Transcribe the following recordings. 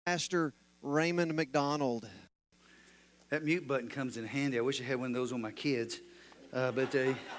Pastor Raymond McDonald. That mute button comes in handy. I wish I had one of those on my kids, but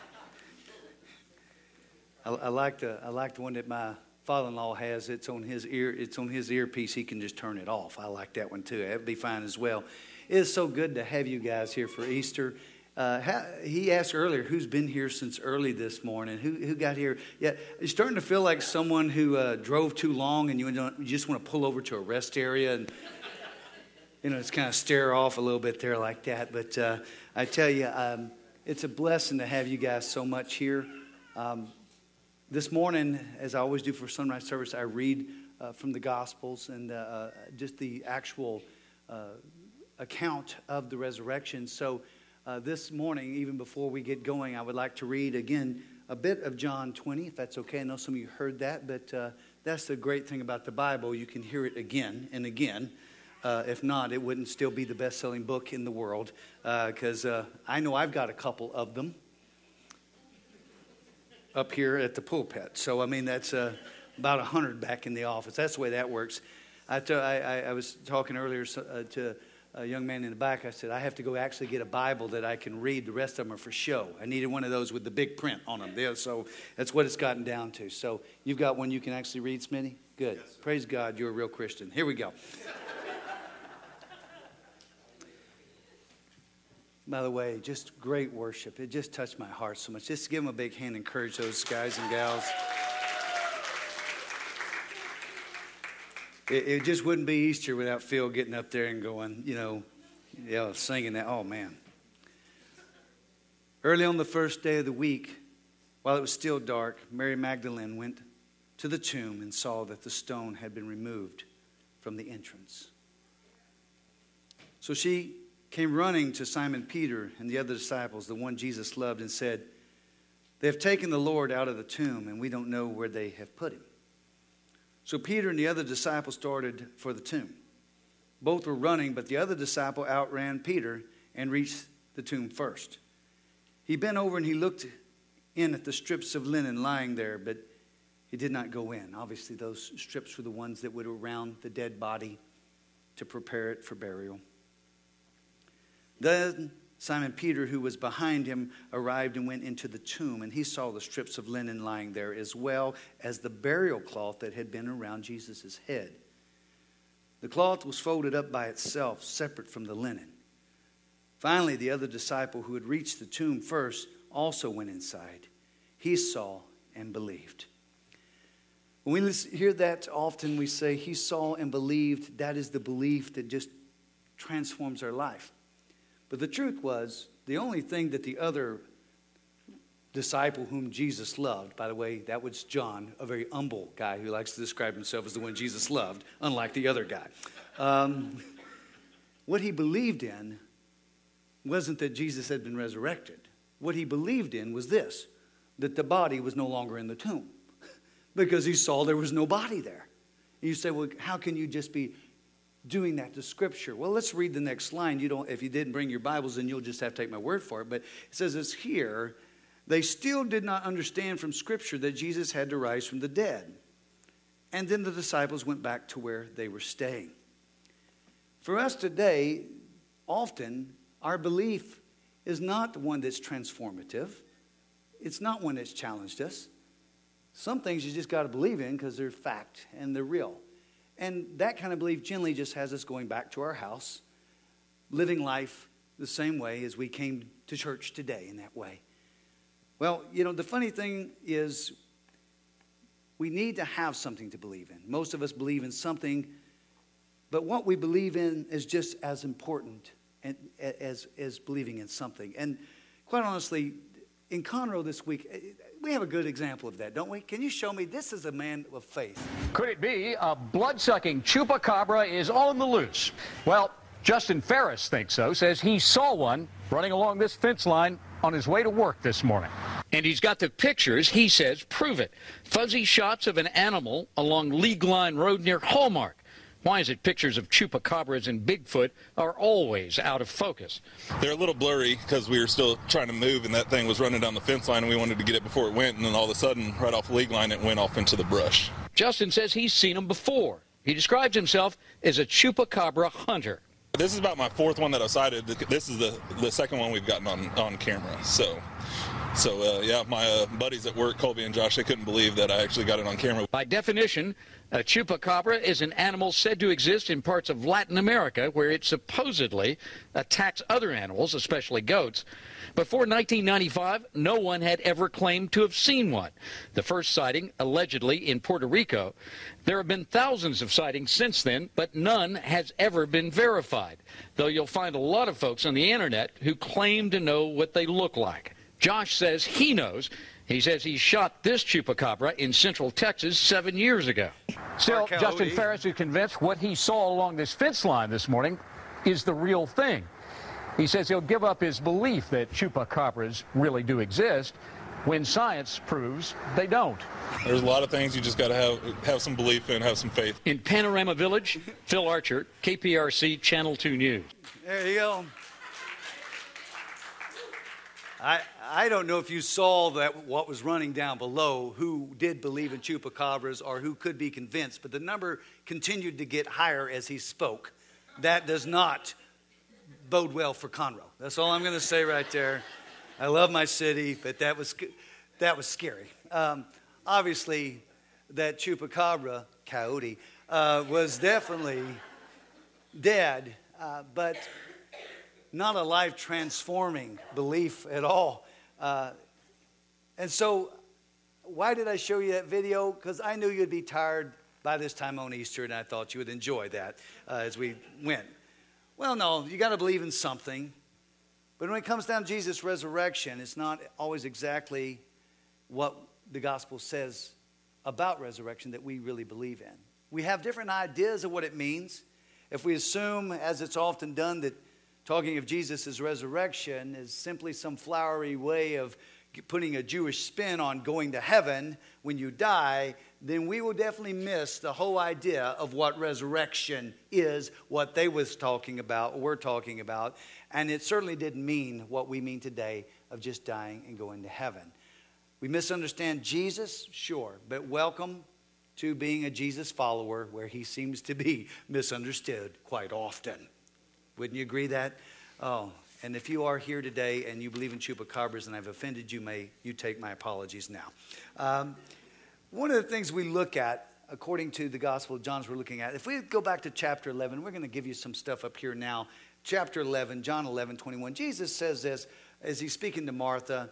I like the one that my father-in-law has. It's on his earpiece. He can just turn it off. I like that one too. That'd be fine as well. It is so good to have you guys here for Easter. He asked earlier, who's been here since early this morning? Who got here? Yeah, you're starting to feel like someone who drove too long and you just want to pull over to a rest area and just kind of stare off a little bit there like that. But I tell you, it's a blessing to have you guys so much here. This morning, as I always do for sunrise service, I read from the Gospels and just the actual account of the resurrection. So this morning, even before we get going, I would like to read again a bit of John 20, if that's okay. I know some of you heard that, but that's the great thing about the Bible. You can hear it again and again. If not, it wouldn't still be the best-selling book in the world, because I know I've got a couple of them up here at the pulpit. So, I mean, that's about 100 back in the office. That's the way that works. I was talking earlier to a young man in the back. I said, I have to go actually get a Bible that I can read. The rest of them are for show. I needed one of those with the big print on them. Yeah, so that's what it's gotten down to. So you've got one you can actually read, Smitty? Good. Yes, praise God, you're a real Christian. Here we go. By the way, just great worship. It just touched my heart so much. Just give them a big hand and encourage those guys and gals. It just wouldn't be Easter without Phil getting up there and going, singing that. Oh, man. Early on the first day of the week, while it was still dark, Mary Magdalene went to the tomb and saw that the stone had been removed from the entrance. So she came running to Simon Peter and the other disciples, the one Jesus loved, and said, "They have taken the Lord out of the tomb, and we don't know where they have put him." So Peter and the other disciple started for the tomb. Both were running, but the other disciple outran Peter and reached the tomb first. He bent over and he looked in at the strips of linen lying there, but he did not go in. Obviously, those strips were the ones that would surround the dead body to prepare it for burial. Then Simon Peter, who was behind him, arrived and went into the tomb, and he saw the strips of linen lying there, as well as the burial cloth that had been around Jesus' head. The cloth was folded up by itself, separate from the linen. Finally, the other disciple who had reached the tomb first also went inside. He saw and believed. When we hear that often, we say, he saw and believed. That is the belief that just transforms our life. But the truth was, the only thing that the other disciple whom Jesus loved, by the way, that was John, a very humble guy who likes to describe himself as the one Jesus loved, unlike the other guy. What he believed in wasn't that Jesus had been resurrected. What he believed in was this, that the body was no longer in the tomb, because he saw there was no body there. And you say, well, how can you just be doing that to Scripture? Well, let's read the next line. If you didn't bring your Bibles, then you'll just have to take my word for it. But it says it's here, they still did not understand from Scripture that Jesus had to rise from the dead. And then the disciples went back to where they were staying. For us today, often our belief is not the one that's transformative. It's not one that's challenged us. Some things you just got to believe in because they're fact and they're real. And that kind of belief generally just has us going back to our house, living life the same way as we came to church today in that way. Well, the funny thing is we need to have something to believe in. Most of us believe in something, but what we believe in is just as important as believing in something. And quite honestly, in Conroe this week, we have a good example of that, don't we? Can you show me? This is a man of faith. Could it be a blood-sucking chupacabra is on the loose? Well, Justin Ferris thinks so, says he saw one running along this fence line on his way to work this morning. And he's got the pictures, he says, prove it. Fuzzy shots of an animal along League Line Road near Hallmark. Why is it pictures of chupacabras and Bigfoot are always out of focus? They're a little blurry because we were still trying to move, and that thing was running down the fence line, and we wanted to get it before it went, and then all of a sudden, right off the League Line, it went off into the brush. Justin says he's seen them before. He describes himself as a chupacabra hunter. This is about my fourth one that I sighted. This is the second one we've gotten on camera. So yeah, my buddies at work, Colby and Josh, they couldn't believe that I actually got it on camera. By definition, a chupacabra is an animal said to exist in parts of Latin America where it supposedly attacks other animals, especially goats. Before 1995, no one had ever claimed to have seen one. The first sighting, allegedly in Puerto Rico. There have been thousands of sightings since then, but none has ever been verified, though you'll find a lot of folks on the internet who claim to know what they look like. Josh says he knows. He says he shot this chupacabra in Central Texas 7 years ago. Still, Justin Ferris is convinced what he saw along this fence line this morning is the real thing. He says he'll give up his belief that chupacabras really do exist when science proves they don't. There's a lot of things you just got to have some belief in, have some faith. In Panorama Village, Phil Archer, KPRC Channel 2 News. There you go. I don't know if you saw that what was running down below, who did believe in chupacabras or who could be convinced, but the number continued to get higher as he spoke. That does not bode well for Conroe. That's all I'm going to say right there. I love my city, but that was scary. Obviously, that chupacabra, coyote, was definitely dead, but not a life-transforming belief at all. And so, why did I show you that video? Because I knew you'd be tired by this time on Easter, and I thought you would enjoy that as we went. Well, no, you got to believe in something. But when it comes down to Jesus' resurrection, it's not always exactly what the gospel says about resurrection that we really believe in. We have different ideas of what it means. If we assume, as it's often done, that talking of Jesus' resurrection is simply some flowery way of putting a Jewish spin on going to heaven when you die, then we will definitely miss the whole idea of what resurrection is, what they was talking about, or we're talking about. And it certainly didn't mean what we mean today of just dying and going to heaven. We misunderstand Jesus, sure, but welcome to being a Jesus follower where he seems to be misunderstood quite often. Wouldn't you agree that? Oh, and if you are here today and you believe in chupacabras and I've offended you, may you take my apologies now. One of the things we look at, according to the Gospel of John, we're looking at, if we go back to chapter 11, we're going to give you some stuff up here now. Chapter 11, John 11:21. Jesus says this as he's speaking to Martha.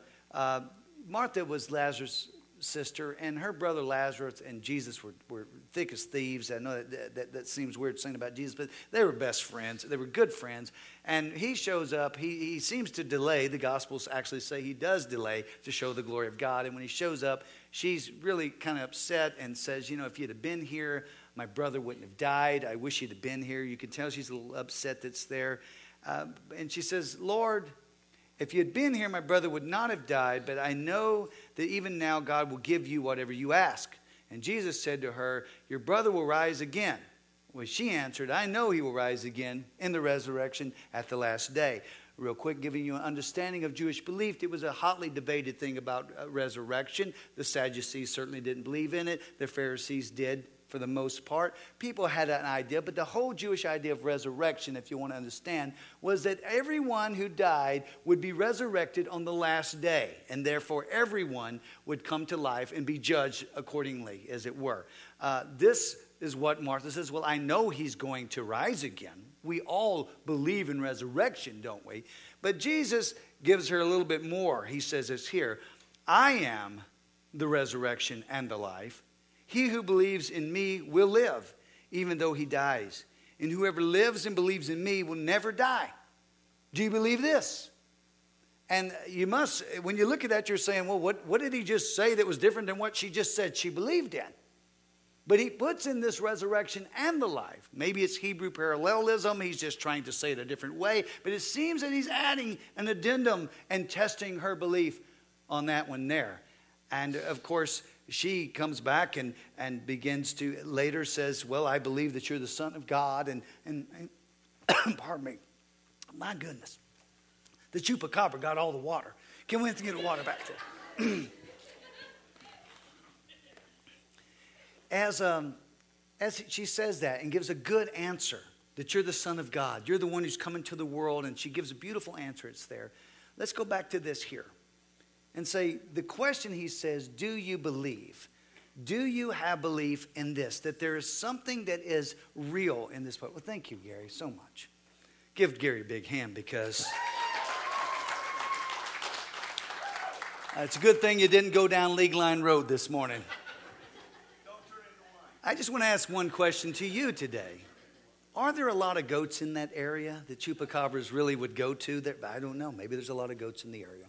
Martha was Lazarus' sister, and her brother Lazarus and Jesus were thick as thieves. I know that seems weird saying about Jesus, but they were best friends. They were good friends. And he shows up. He seems to delay. The Gospels actually say he does delay to show the glory of God. And when he shows up, she's really kind of upset and says, you know, if you'd have been here, my brother wouldn't have died. I wish you'd have been here. You can tell she's a little upset that's there. And she says, Lord, if you had been here, my brother would not have died, but I know that even now God will give you whatever you ask. And Jesus said to her, your brother will rise again. Well, she answered, I know he will rise again in the resurrection at the last day. Real quick, giving you an understanding of Jewish belief, it was a hotly debated thing about resurrection. The Sadducees certainly didn't believe in it. The Pharisees did. For the most part, people had an idea, but the whole Jewish idea of resurrection, if you want to understand, was that everyone who died would be resurrected on the last day, and therefore everyone would come to life and be judged accordingly, as it were. This is what Martha says, well, I know he's going to rise again. We all believe in resurrection, don't we? But Jesus gives her a little bit more. He says this here, I am the resurrection and the life. He who believes in me will live, even though he dies. And whoever lives and believes in me will never die. Do you believe this? And you must, when you look at that, you're saying, well, what did he just say that was different than what she just said she believed in? But he puts in this resurrection and the life. Maybe it's Hebrew parallelism. He's just trying to say it a different way. But it seems that he's adding an addendum and testing her belief on that one there. And, of course, she comes back and begins to, later says, well, I believe that you're the Son of God. And pardon me, my goodness, the chupacabra got all the water. Can we have to get the water back there? as she says that and gives a good answer, that you're the Son of God, you're the one who's come into the world, and she gives a beautiful answer, it's there. Let's go back to this here and say, the question he says, do you believe? Do you have belief in this, that there is something that is real in this book? Well, thank you, Gary, so much. Give Gary a big hand, because it's a good thing you didn't go down League Line Road this morning. I just want to ask one question to you today. Are there a lot of goats in that area that chupacabras really would go to? I don't know. Maybe there's a lot of goats in the area.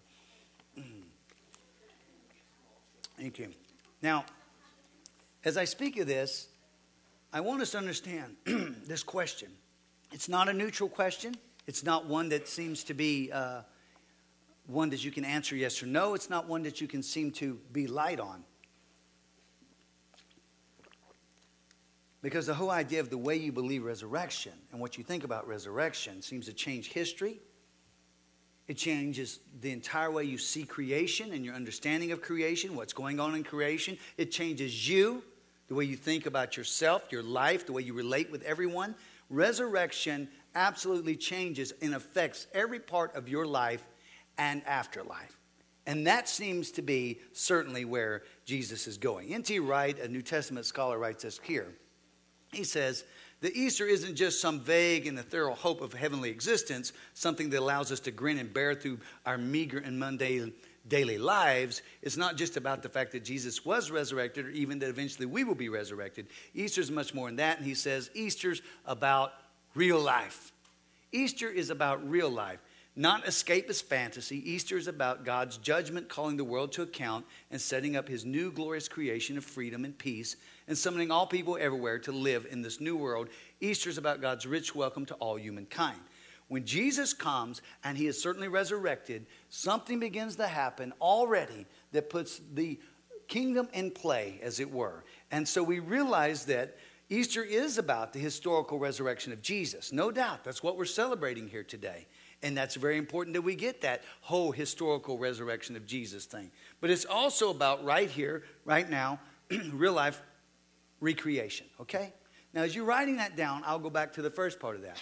Thank you. Now, as I speak of this, I want us to understand this question. It's not a neutral question. It's not one that seems to be one that you can answer yes or no. It's not one that you can seem to be light on. Because the whole idea of the way you believe resurrection and what you think about resurrection seems to change history. It changes the entire way you see creation and your understanding of creation, what's going on in creation. It changes you, the way you think about yourself, your life, the way you relate with everyone. Resurrection absolutely changes and affects every part of your life and afterlife. And that seems to be certainly where Jesus is going. N.T. Wright, a New Testament scholar, writes this here. He says, the Easter isn't just some vague and ethereal hope of heavenly existence, something that allows us to grin and bear through our meager and mundane daily lives. It's not just about the fact that Jesus was resurrected, or even that eventually we will be resurrected. Easter's much more than that, and he says Easter's about real life. Easter is about real life, not escapist fantasy. Easter is about God's judgment, calling the world to account and setting up his new glorious creation of freedom and peace, and summoning all people everywhere to live in this new world. Easter is about God's rich welcome to all humankind. When Jesus comes, and he is certainly resurrected, something begins to happen already that puts the kingdom in play, as it were. And so we realize that Easter is about the historical resurrection of Jesus. No doubt, that's what we're celebrating here today. And that's very important that we get that whole historical resurrection of Jesus thing. But it's also about right here, right now, real life recreation, okay? Now, as you're writing that down, I'll go back to the first part of that.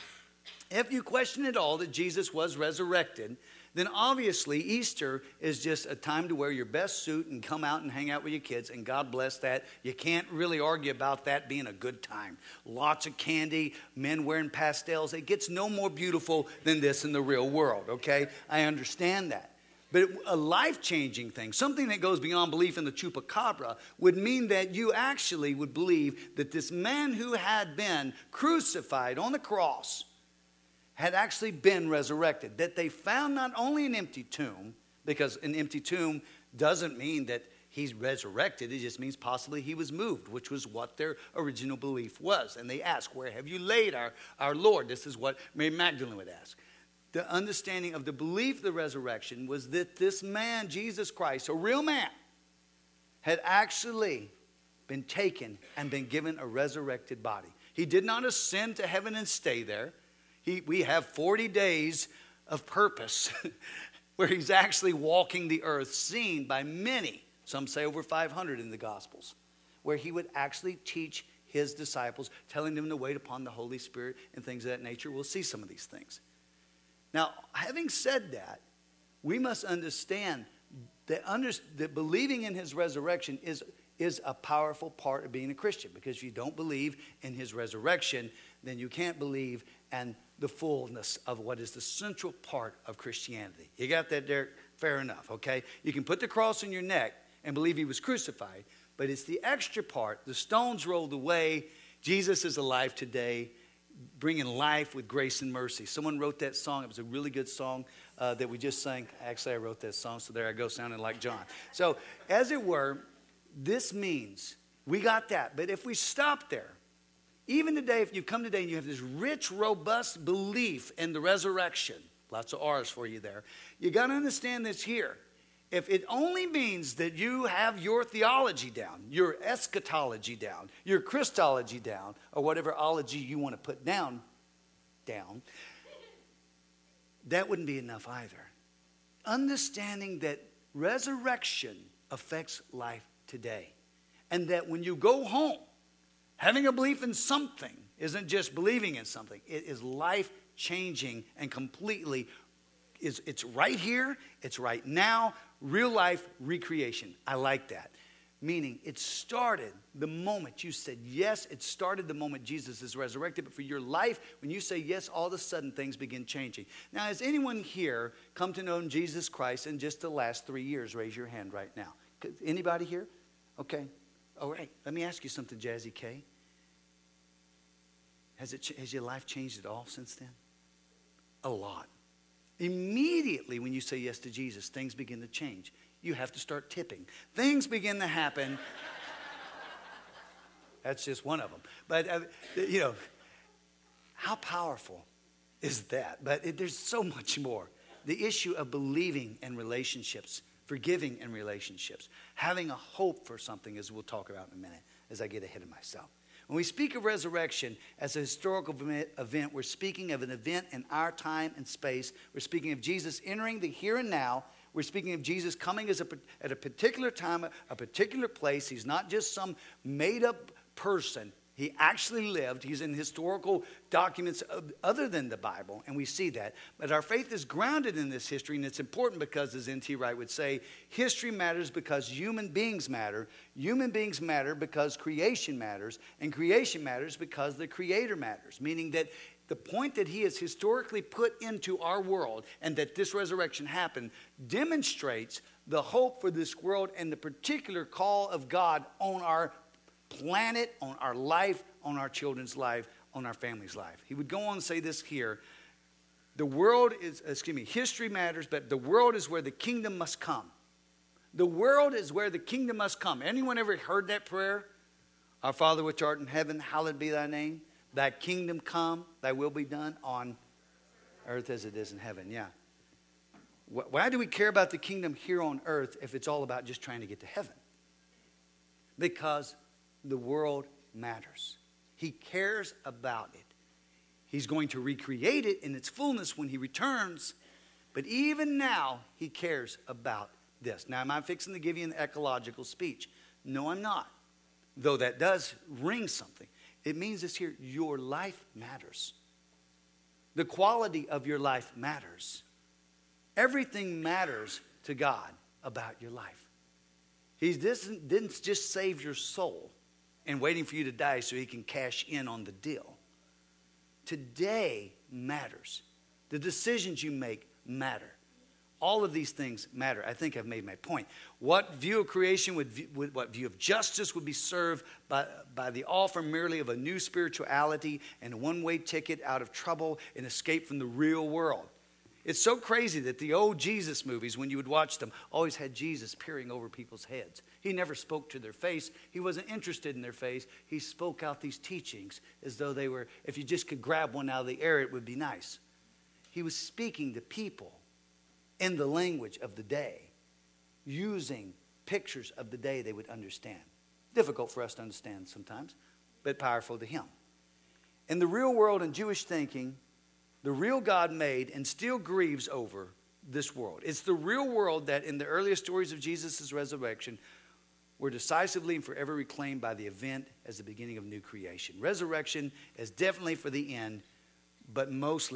If you question at all that Jesus was resurrected, then obviously Easter is just a time to wear your best suit and come out and hang out with your kids, and God bless that. You can't really argue about that being a good time. Lots of candy, men wearing pastels. It gets no more beautiful than this in the real world, okay? I understand that. But a life-changing thing, something that goes beyond belief in the chupacabra, would mean that you actually would believe that this man who had been crucified on the cross had actually been resurrected. That they found not only an empty tomb, because an empty tomb doesn't mean that he's resurrected. It just means possibly he was moved, which was what their original belief was. And they asked, where have you laid our Lord? This is what Mary Magdalene would ask. The understanding of the belief of the resurrection was that this man, Jesus Christ, a real man, had actually been taken and been given a resurrected body. He did not ascend to heaven and stay there. We have 40 days of purpose where he's actually walking the earth, seen by many, some say over 500 in the Gospels, where he would actually teach his disciples, telling them to wait upon the Holy Spirit and things of that nature. We'll see some of these things. Now, having said that, we must understand that believing in his resurrection is a powerful part of being a Christian. Because if you don't believe in his resurrection, then you can't believe in the fullness of what is the central part of Christianity. You got that, Derek? Fair enough, okay? You can put the cross on your neck and believe he was crucified, but it's the extra part. The stones rolled away. Jesus is alive today, bringing life with grace and mercy. Someone wrote that song. It was a really good song that we just sang. Actually, I wrote that song, so there I go, sounding like John. So, as it were, this means we got that. But if we stop there, even today, if you come today and you have this rich, robust belief in the resurrection, lots of R's for you there, you got to understand this here. If it only means that you have your theology down, your eschatology down, your Christology down, or whatever ology you want to put down, that wouldn't be enough either. Understanding that resurrection affects life today. And that when you go home Having a belief in something isn't just believing in something. It is life-changing and completely, it's right here, it's right now, real life recreation. I like that. Meaning it started the moment you said yes. It started the moment Jesus is resurrected. But for your life, when you say yes, all of a sudden things begin changing. Now, has anyone here come to know Jesus Christ in just the last 3 years? Raise your hand right now. Anybody here? Okay. All right. Let me ask you something, Jazzy K. Has your life changed at all since then? A lot. Immediately when you say yes to Jesus, things begin to change. You have to start tipping. Things begin to happen. That's just one of them. But, how powerful is that? But there's so much more. The issue of believing in relationships, forgiving in relationships, having a hope for something, as we'll talk about in a minute, as I get ahead of myself. When we speak of resurrection as a historical event, we're speaking of an event in our time and space. We're speaking of Jesus entering the here and now. We're speaking of Jesus coming at a particular time, a particular place. He's not just some made-up person. He actually lived. He's in historical documents other than the Bible, and we see that. But our faith is grounded in this history, and it's important because, as N.T. Wright would say, history matters because human beings matter. Human beings matter because creation matters, and creation matters because the Creator matters, meaning that the point that he has historically put into our world and that this resurrection happened demonstrates the hope for this world and the particular call of God on our planet, on our life, on our children's life, on our family's life. He would go on and say this here. History matters, but the world is where the kingdom must come. The world is where the kingdom must come. Anyone ever heard that prayer? Our Father which art in heaven, hallowed be thy name. Thy kingdom come, thy will be done on earth as it is in heaven. Yeah. Why do we care about the kingdom here on earth if it's all about just trying to get to heaven? Because the world matters. He cares about it. He's going to recreate it in its fullness when he returns. But even now, he cares about this. Now, am I fixing to give you an ecological speech? No, I'm not. Though that does ring something. It means this here, your life matters. The quality of your life matters. Everything matters to God about your life. He didn't just save your soul and waiting for you to die so he can cash in on the deal. Today matters. The decisions you make matter. All of these things matter. I think I've made my point. What view of creation what view of justice would be served by the offer merely of a new spirituality and a one-way ticket out of trouble and escape from the real world? It's so crazy that the old Jesus movies, when you would watch them, always had Jesus peering over people's heads. He never spoke to their face. He wasn't interested in their face. He spoke out these teachings as though they were, if you just could grab one out of the air, it would be nice. He was speaking to people in the language of the day, using pictures of the day they would understand. Difficult for us to understand sometimes, but powerful to him. In the real world and Jewish thinking, the real God made and still grieves over this world. It's the real world that in the earliest stories of Jesus' resurrection were decisively and forever reclaimed by the event as the beginning of new creation. Resurrection is definitely for the end, but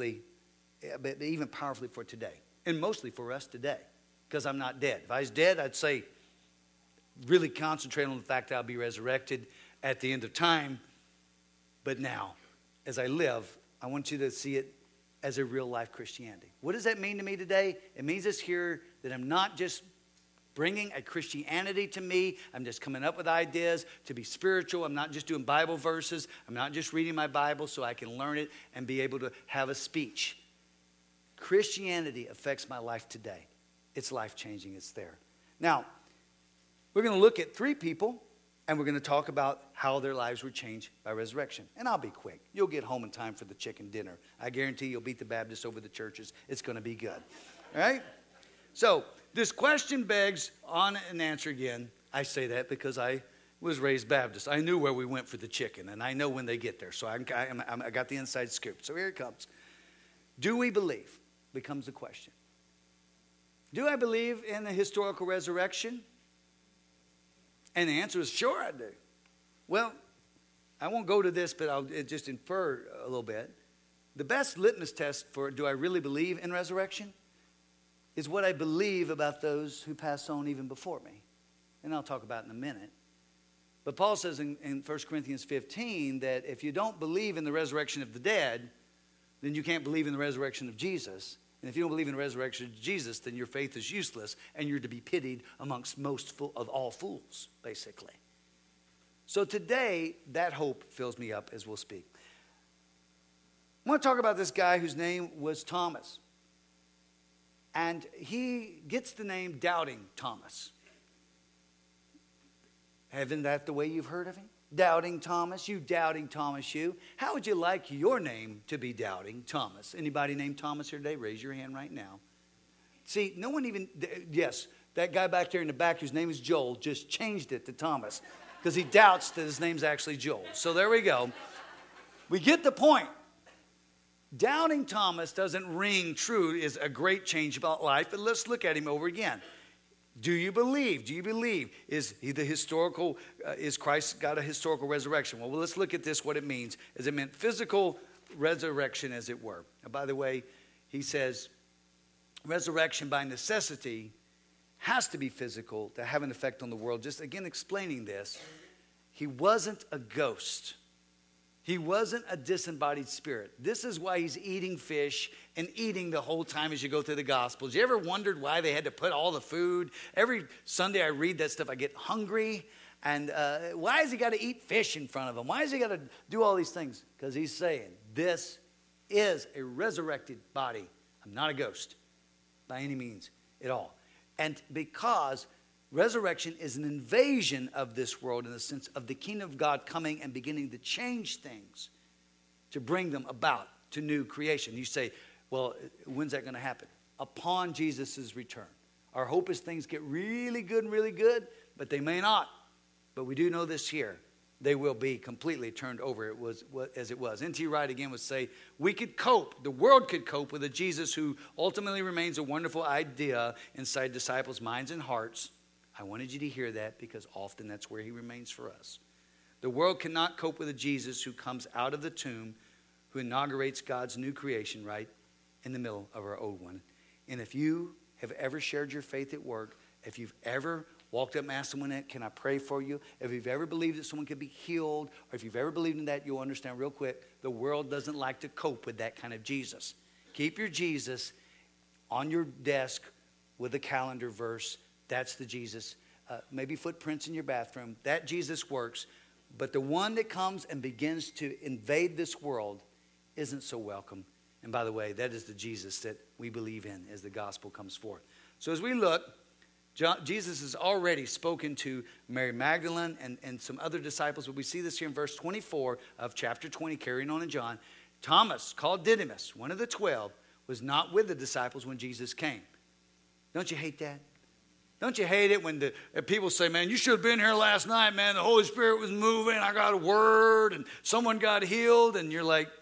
even powerfully for today. And mostly for us today, because I'm not dead. If I was dead, I'd say, really concentrate on the fact that I'll be resurrected at the end of time. But now, as I live, I want you to see it as a real life Christianity. What does that mean to me today? It means this here that I'm not just bringing a Christianity to me. I'm just coming up with ideas to be spiritual. I'm not just doing Bible verses. I'm not just reading my Bible so I can learn it and be able to have a speech. Christianity affects my life today. It's life-changing. It's there. Now, we're going to look at 3 people, and we're going to talk about how their lives were changed by resurrection. And I'll be quick. You'll get home in time for the chicken dinner. I guarantee you'll beat the Baptists over the churches. It's going to be good. All right? So, this question begs on an answer again. I say that because I was raised Baptist. I knew where we went for the chicken, and I know when they get there. So, I got the inside scoop. So, here it comes. Do we believe? Becomes the question. Do I believe in the historical resurrection? And the answer is sure I do. Well, I won't go to this, but I'll just infer a little bit. The best litmus test for do I really believe in resurrection is what I believe about those who pass on even before me. And I'll talk about it in a minute. But Paul says in 1 Corinthians 15 that if you don't believe in the resurrection of the dead, then you can't believe in the resurrection of Jesus. And if you don't believe in the resurrection of Jesus, then your faith is useless and you're to be pitied amongst most of all fools, basically. So today, that hope fills me up as we'll speak. I want to talk about this guy whose name was Thomas. And he gets the name Doubting Thomas. Isn't that the way you've heard of him? Doubting Thomas, you Doubting Thomas, you. How would you like your name to be Doubting Thomas? Anybody named Thomas here today? Raise your hand right now. See, no one even, yes, that guy back there in the back whose name is Joel just changed it to Thomas because he doubts that his name's actually Joel. So there we go. We get the point. Doubting Thomas doesn't ring true is a great change about life, but let's look at him over again. Do you believe? Do you believe? Is Christ got a historical resurrection? Well, let's look at this, what it means. Is it meant physical resurrection, as it were? And by the way, he says resurrection by necessity has to be physical to have an effect on the world. Just again explaining this, he wasn't a ghost. He wasn't a disembodied spirit. This is why he's eating fish and eating the whole time as you go through the Gospels. You ever wondered why they had to put all the food? Every Sunday I read that stuff, I get hungry. And why has he got to eat fish in front of him? Why has he got to do all these things? Because he's saying, this is a resurrected body. I'm not a ghost by any means at all. And because resurrection is an invasion of this world in the sense of the kingdom of God coming and beginning to change things, to bring them about to new creation. You say, well, when's that going to happen? Upon Jesus' return. Our hope is things get really good, but they may not. But we do know this here. They will be completely turned over as it was. N.T. Wright again would say, we could cope, the world could cope with a Jesus who ultimately remains a wonderful idea inside disciples' minds and hearts. I wanted you to hear that because often that's where he remains for us. The world cannot cope with a Jesus who comes out of the tomb, who inaugurates God's new creation right in the middle of our old one. And if you have ever shared your faith at work, if you've ever walked up and asked someone, can I pray for you? If you've ever believed that someone could be healed, or if you've ever believed in that, you'll understand real quick, the world doesn't like to cope with that kind of Jesus. Keep your Jesus on your desk with a calendar verse. That's the Jesus. Maybe footprints in your bathroom. That Jesus works. But the one that comes and begins to invade this world isn't so welcome. And by the way, that is the Jesus that we believe in as the gospel comes forth. So as we look, Jesus has already spoken to Mary Magdalene and some other disciples. But we see this here in verse 24 of chapter 20, carrying on in John. Thomas, called Didymus, one of the 12, was not with the disciples when Jesus came. Don't you hate that? Don't you hate it when people say, man, you should have been here last night, man. The Holy Spirit was moving. I got a word and someone got healed. And you're like,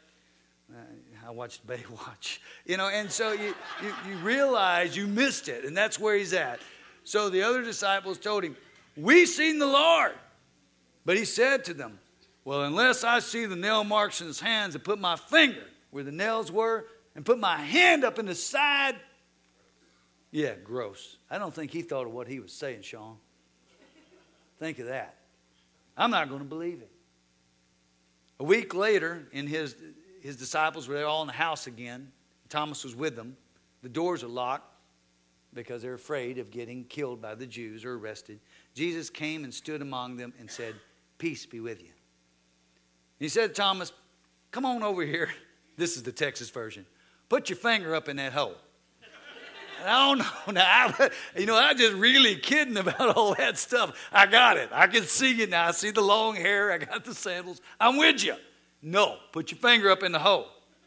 I watched Baywatch. And so you realize you missed it. And that's where he's at. So the other disciples told him, we seen the Lord. But he said to them, well, unless I see the nail marks in his hands and put my finger where the nails were and put my hand up in the side. Yeah, gross. I don't think he thought of what he was saying, Sean. Think of that. I'm not going to believe it. A week later, his disciples were all in the house again. Thomas was with them. The doors are locked because they're afraid of getting killed by the Jews or arrested. Jesus came and stood among them and said, peace be with you. He said to Thomas, come on over here. This is the Texas version. Put your finger up in that hole. I don't know. Now, I'm just really kidding about all that stuff. I got it. I can see it now. I see the long hair. I got the sandals. I'm with you. No, put your finger up in the hole.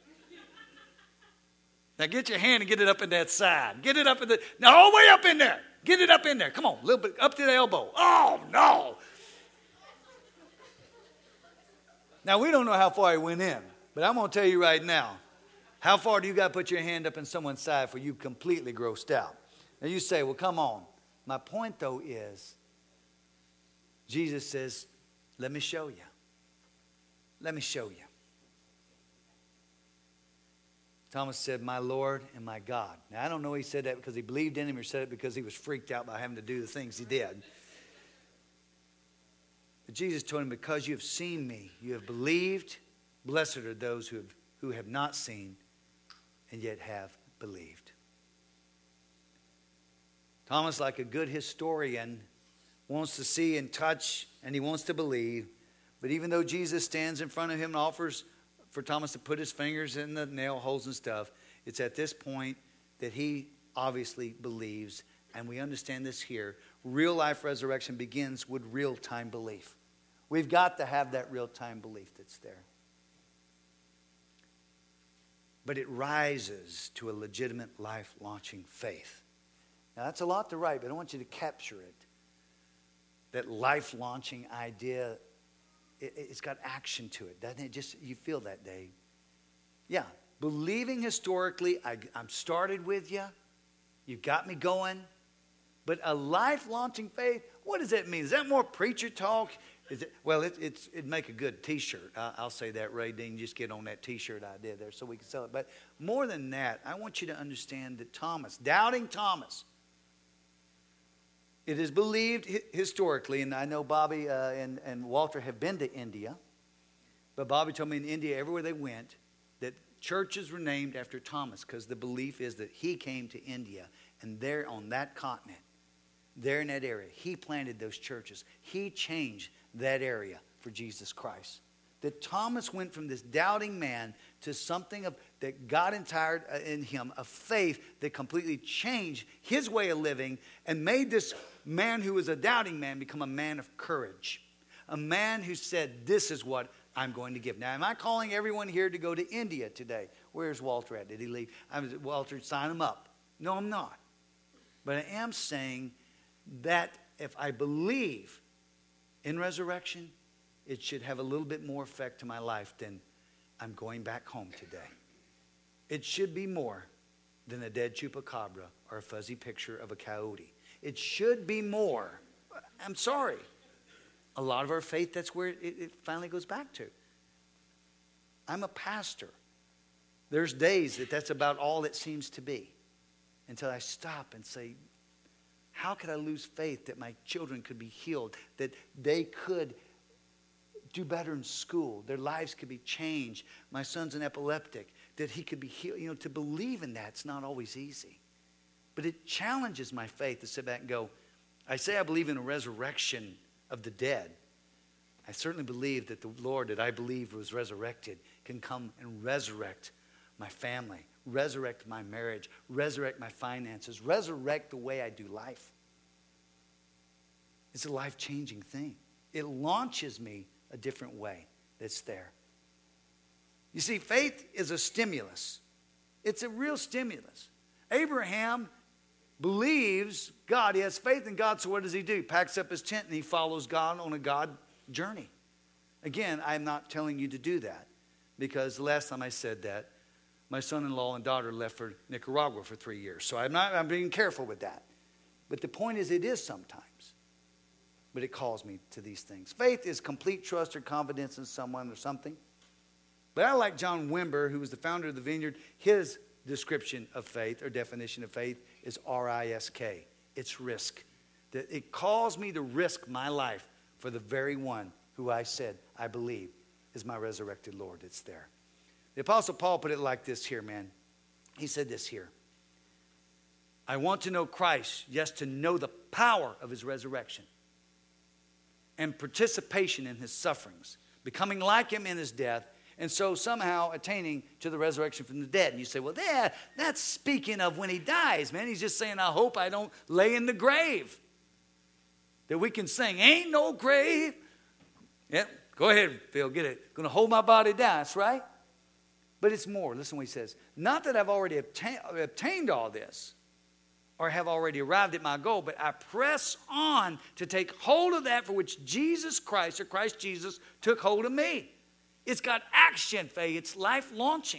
Now get your hand and get it up in that side. Get it up in all the way up in there. Get it up in there. Come on, a little bit up to the elbow. Oh, no. Now, we don't know how far he went in, but I'm going to tell you right now. How far do you got to put your hand up in someone's side for you completely grossed out? Now you say, well, come on. My point, though, is Jesus says, let me show you. Let me show you. Thomas said, my Lord and my God. Now, I don't know if he said that because he believed in him or said it because he was freaked out by having to do the things he did. But Jesus told him, because you have seen me, you have believed. Blessed are those who have not seen and yet have believed. Thomas, like a good historian, wants to see and touch, and he wants to believe. But even though Jesus stands in front of him and offers for Thomas to put his fingers in the nail holes and stuff, it's at this point that he obviously believes. And we understand this here. Real life resurrection begins with real-time belief. We've got to have that real-time belief that's there. But it rises to a legitimate life-launching faith. Now, that's a lot to write, but I want you to capture it. That life-launching idea, it's got action to it, doesn't it? Just, you feel that, Dave. Yeah, believing historically, I'm started with you. You got me going. But a life-launching faith, what does that mean? Is that more preacher talk? Well, it'd make a good T-shirt. I'll say that, Ray Dean. Just get on that T-shirt idea there so we can sell it. But more than that, I want you to understand that Thomas, doubting Thomas, it is believed historically, and I know Bobby and Walter have been to India, but Bobby told me in India, everywhere they went, that churches were named after Thomas because the belief is that he came to India, and there on that continent, there in that area, he planted those churches. He changed that area for Jesus Christ. That Thomas went from this doubting man to something that God inspired in him, a faith that completely changed his way of living and made this man who was a doubting man become a man of courage. A man who said, this is what I'm going to give. Now, am I calling everyone here to go to India today? Where's Walter at? Did he leave? Walter, sign him up. No, I'm not. But I am saying that if I believe in resurrection, it should have a little bit more effect to my life than I'm going back home today. It should be more than a dead chupacabra or a fuzzy picture of a coyote. It should be more. I'm sorry. A lot of our faith, that's where it finally goes back to. I'm a pastor. There's days that's about all it seems to be until I stop and say, how could I lose faith that my children could be healed, that they could do better in school, their lives could be changed, my son's an epileptic, that he could be healed. You know, to believe in that's not always easy. But it challenges my faith to sit back and go, I say I believe in a resurrection of the dead. I certainly believe that the Lord that I believe was resurrected can come and resurrect my family, resurrect my marriage, resurrect my finances, resurrect the way I do life. It's a life-changing thing. It launches me a different way that's there. You see, faith is a stimulus. It's a real stimulus. Abraham believes God. He has faith in God, so what does he do? He packs up his tent and he follows God on a God journey. Again, I'm not telling you to do that because the last time I said that, my son-in-law and daughter left for Nicaragua for 3 years. So I'm being careful with that. But the point is, it is sometimes. But it calls me to these things. Faith is complete trust or confidence in someone or something. But I like John Wimber, who was the founder of the Vineyard. His description of faith or definition of faith is R-I-S-K. It's risk. It calls me to risk my life for the very one who I said I believe is my resurrected Lord. It's there. The Apostle Paul put it like this here, man. He said this here. I want to know Christ, yes, to know the power of his resurrection and participation in his sufferings, becoming like him in his death, and so somehow attaining to the resurrection from the dead. And you say, well, that's speaking of when he dies, man. He's just saying, I hope I don't lay in the grave. That we can sing, ain't no grave. Yep, go ahead, Phil, get it. Going to hold my body down, that's right. But it's more. Listen to what he says. Not that I've already obtained all this or have already arrived at my goal, but I press on to take hold of that for which Jesus Christ or Christ Jesus took hold of me. It's got action, faith. It's life launching.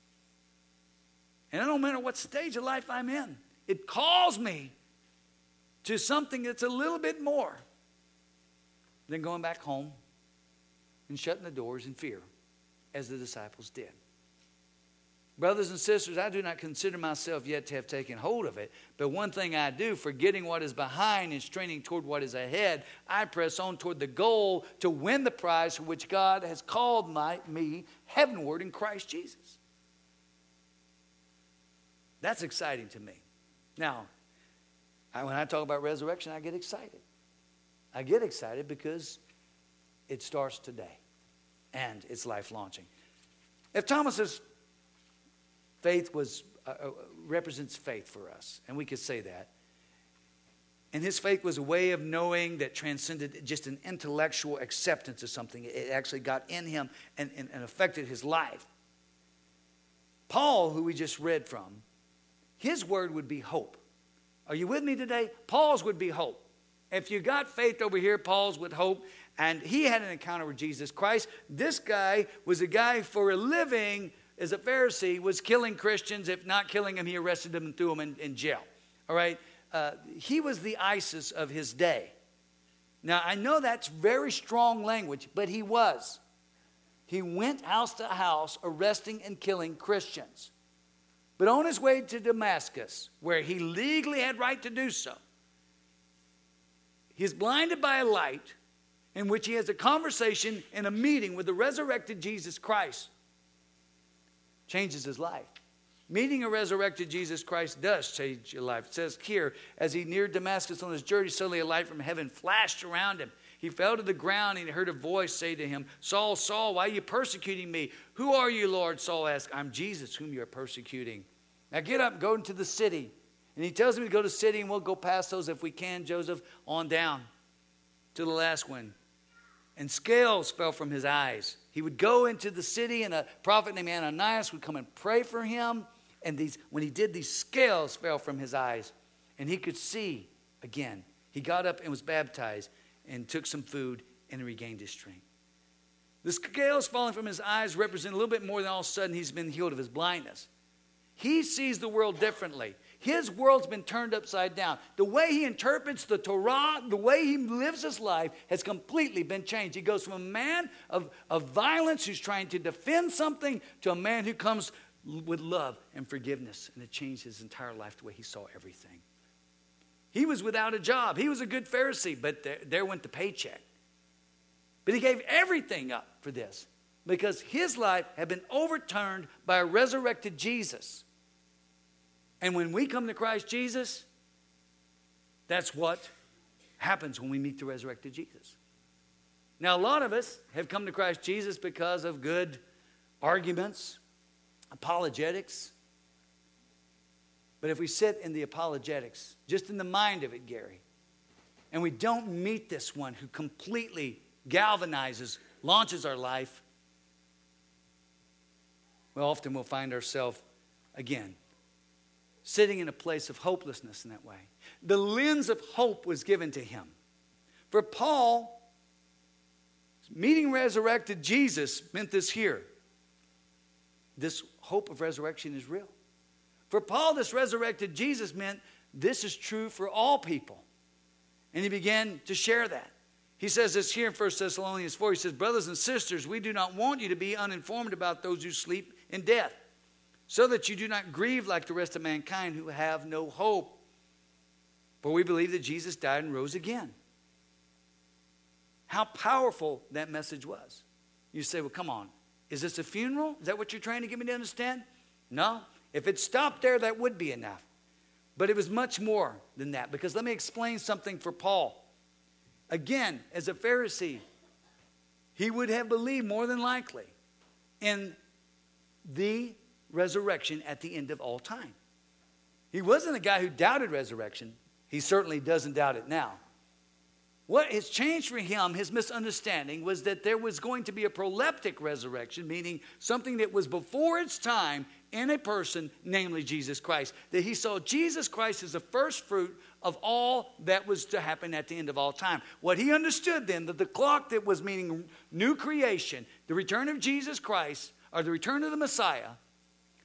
And it don't matter what stage of life I'm in. It calls me to something that's a little bit more than going back home and shutting the doors in fear, as the disciples did. Brothers and sisters, I do not consider myself yet to have taken hold of it, but one thing I do, forgetting what is behind and straining toward what is ahead, I press on toward the goal to win the prize for which God has called me heavenward in Christ Jesus. That's exciting to me. Now, when I talk about resurrection, I get excited. I get excited because it starts today, and it's life-launching. If Thomas's faith represents faith for us, and we could say that. And his faith was a way of knowing that transcended just an intellectual acceptance of something. It actually got in him and affected his life. Paul, who we just read from, his word would be hope. Are you with me today? Paul's would be hope. If you got faith over here, Paul's would hope. And he had an encounter with Jesus Christ. This guy was a guy for a living, as a Pharisee, was killing Christians. If not killing them, he arrested them and threw them in jail. All right? He was the ISIS of his day. Now, I know that's very strong language, but he was. He went house to house arresting and killing Christians. But on his way to Damascus, where he legally had right to do so, he's blinded by a light in which he has a conversation and a meeting with the resurrected Jesus Christ. Changes his life. Meeting a resurrected Jesus Christ does change your life. It says here, as he neared Damascus on his journey, suddenly a light from heaven flashed around him. He fell to the ground and he heard a voice say to him, Saul, Saul, why are you persecuting me? Who are you, Lord? Saul asked. I'm Jesus, whom you are persecuting. Now get up and go into the city. And he tells him to go to the city, and we'll go past those if we can, Joseph, on down to the last one. And scales fell from his eyes. He would go into the city, and a prophet named Ananias would come and pray for him. And when he did, these scales fell from his eyes, and he could see again. He got up and was baptized and took some food and regained his strength. The scales falling from his eyes represent a little bit more than all of a sudden he's been healed of his blindness. He sees the world differently. His world's been turned upside down. The way he interprets the Torah, the way he lives his life has completely been changed. He goes from a man of violence who's trying to defend something to a man who comes with love and forgiveness. And it changed his entire life, the way he saw everything. He was without a job. He was a good Pharisee, but there went the paycheck. But he gave everything up for this because his life had been overturned by a resurrected Jesus. And when we come to Christ Jesus, that's what happens when we meet the resurrected Jesus. Now, a lot of us have come to Christ Jesus because of good arguments, apologetics. But if we sit in the apologetics, just in the mind of it, Gary, and we don't meet this one who completely galvanizes, launches our life, well, often we'll find ourselves, again, sitting in a place of hopelessness in that way. The lens of hope was given to him. For Paul, meeting resurrected Jesus meant this here. This hope of resurrection is real. For Paul, this resurrected Jesus meant this is true for all people. And he began to share that. He says this here in 1 Thessalonians 4. He says, brothers and sisters, we do not want you to be uninformed about those who sleep in death, so that you do not grieve like the rest of mankind who have no hope. For we believe that Jesus died and rose again. How powerful that message was. You say, well, come on. Is this a funeral? Is that what you're trying to get me to understand? No. If it stopped there, that would be enough. But it was much more than that. Because let me explain something for Paul. Again, as a Pharisee, he would have believed more than likely in the resurrection at the end of all time. He wasn't a guy who doubted resurrection. He certainly doesn't doubt it now. What has changed for him, his misunderstanding, was that there was going to be a proleptic resurrection, meaning something that was before its time in a person, namely Jesus Christ. That he saw Jesus Christ as the first fruit of all that was to happen at the end of all time. What he understood then, that the clock that was meaning new creation, the return of Jesus Christ, or the return of the Messiah,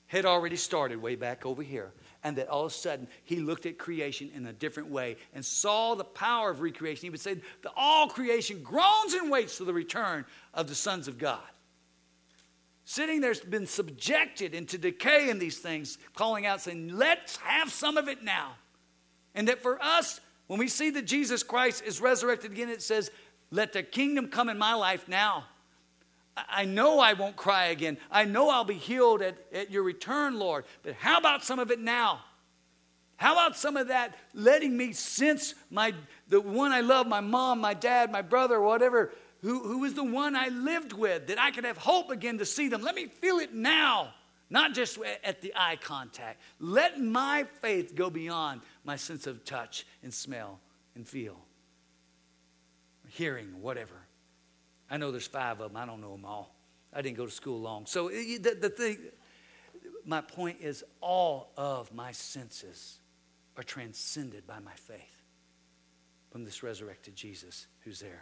had already started way back over here. And that all of a sudden, he looked at creation in a different way and saw the power of recreation. He would say that all creation groans and waits for the return of the sons of God. Sitting there, been subjected into decay in these things, calling out, saying, let's have some of it now. And that for us, when we see that Jesus Christ is resurrected again, it says, let the kingdom come in my life now. I know I won't cry again. I know I'll be healed at your return, Lord. But how about some of it now? How about some of that letting me sense the one I love, my mom, my dad, my brother, whatever, who is the one I lived with, that I could have hope again to see them. Let me feel it now, not just at the eye contact. Let my faith go beyond my sense of touch and smell and feel, hearing, whatever. I know there's 5 of them. I don't know them all. I didn't go to school long. So the thing, my point is all of my senses are transcended by my faith from this resurrected Jesus who's there.